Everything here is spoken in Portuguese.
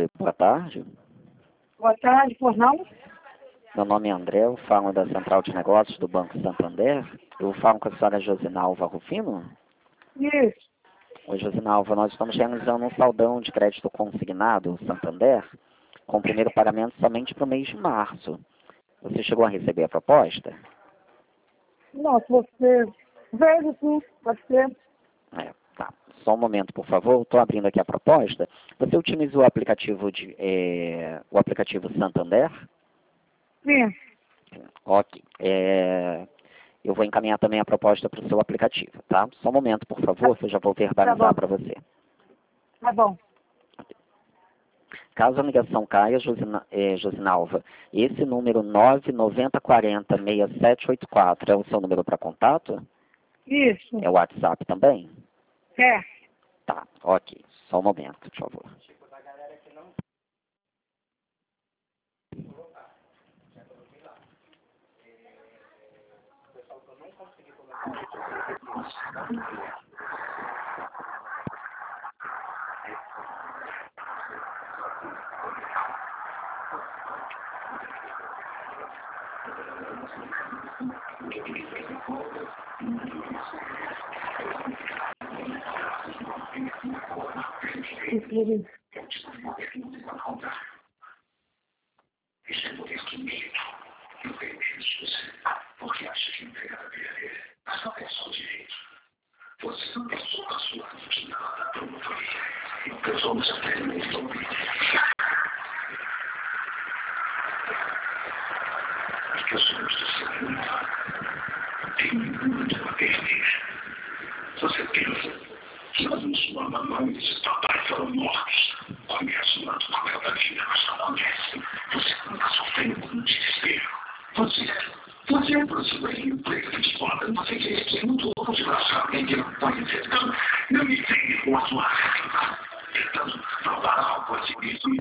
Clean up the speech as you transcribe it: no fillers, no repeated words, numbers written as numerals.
Boa tarde. Boa tarde, por não? Meu nome é André, eu falo da Central de Negócios do Banco Santander. Eu falo com a senhora Josinalva Rufino. Isso. Oi, Josinalva, nós estamos realizando um saldão de crédito consignado Santander, com o primeiro pagamento somente para o mês de março. Você chegou a receber a proposta? Não, se você... Vejo sim, pode ser. Tá. Só um momento, por favor. Estou abrindo aqui a proposta. Você utilizou o aplicativo o aplicativo Santander? Sim. Ok. Eu vou encaminhar também a proposta para o seu aplicativo, tá? Só um momento, por favor, que eu já vou verbalizar para você. Tá bom. Caso a ligação caia, Josinalva, esse número 990406784 é o seu número para contato? Isso. É o WhatsApp também? É. Tá, ok. Só um momento, por favor. Porque acha que empregada dele, mas não é só direito. Você não passou a sua rotina da promotoria. Então somos até mesmo. Porque somos do seu mundo. Tem muito a perder. Você pensa que nós nos mamães e papai foram mortos. Conhece o lado cruel da vida, mas não conhece. Você não está sofrendo com desespero. Você é brasileiro, preto de espada, você quer que é muito louco de achar alguém que não pode ser tão... Não me vem com a sua raiva. Tentando provar algo assim.